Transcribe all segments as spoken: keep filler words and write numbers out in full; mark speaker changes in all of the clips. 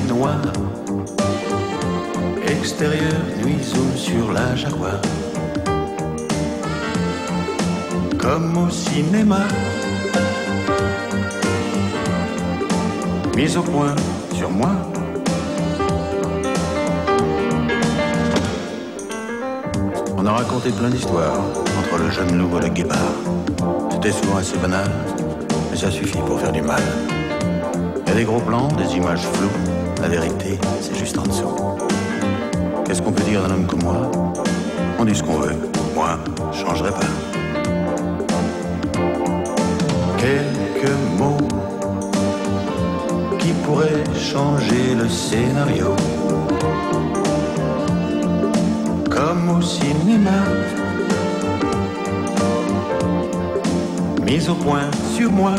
Speaker 1: noir. Extérieur, nuit zoom sur la Jaguar. Comme au cinéma, mise au point sur moi. On a raconté plein d'histoires entre le jeune loup et le guépard. C'était souvent assez banal, mais ça suffit pour faire du mal. Il y a des gros plans, des images floues. La vérité, c'est juste en dessous. Qu'est-ce qu'on peut dire d'un homme comme moi? On dit ce qu'on veut. Moi, je changerai pas. Quelques mots qui pourraient changer le scénario. Comme au cinéma, mise au point sur moi.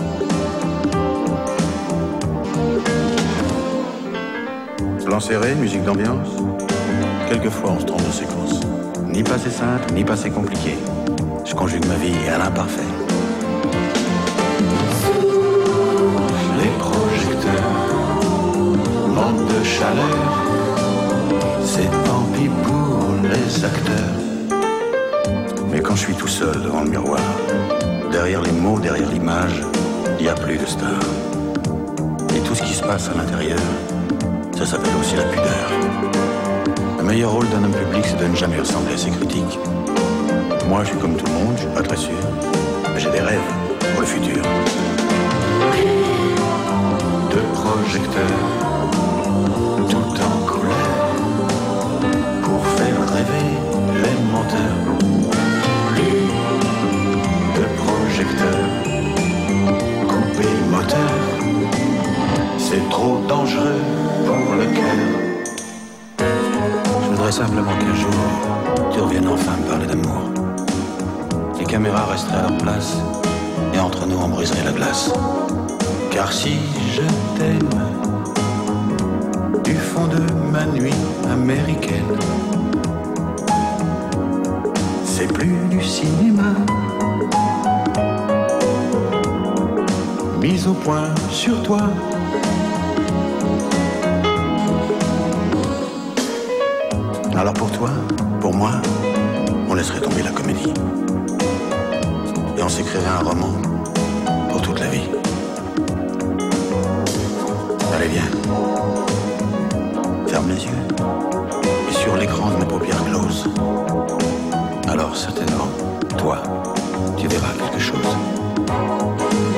Speaker 1: Plan serré, musique d'ambiance. Quelquefois on se trompe de séquence. Ni passé simple, ni passé compliqué. Je conjugue ma vie à l'imparfait. Les projecteurs manquent de chaleur. C'est tant pis pour les acteurs. Mais quand je suis tout seul devant le miroir, derrière les mots, derrière l'image, il n'y a plus de star. Et tout ce qui se passe à l'intérieur, ça s'appelle aussi la pudeur. Le meilleur rôle d'un homme public, c'est de ne jamais ressembler à ses critiques. Moi, je suis comme tout le monde, je suis pas très sûr. Mais j'ai des rêves pour le futur. De projecteurs, tout en couleur, pour faire rêver les menteurs. De projecteurs, couper le moteur, c'est trop dangereux pour le cœur. Je voudrais simplement qu'un jour, tu reviennes enfin me parler d'amour. Les caméras resteraient à leur place, et entre nous on briserait la glace. Car si je t'aime, du fond de ma nuit américaine, c'est plus du cinéma. Mise au point sur toi. Alors pour toi, pour moi, on laisserait tomber la comédie. Et on s'écrirait un roman pour toute la vie. Allez, viens. Ferme les yeux. Et sur l'écran de mes paupières closes, alors certainement, toi, tu verras quelque chose.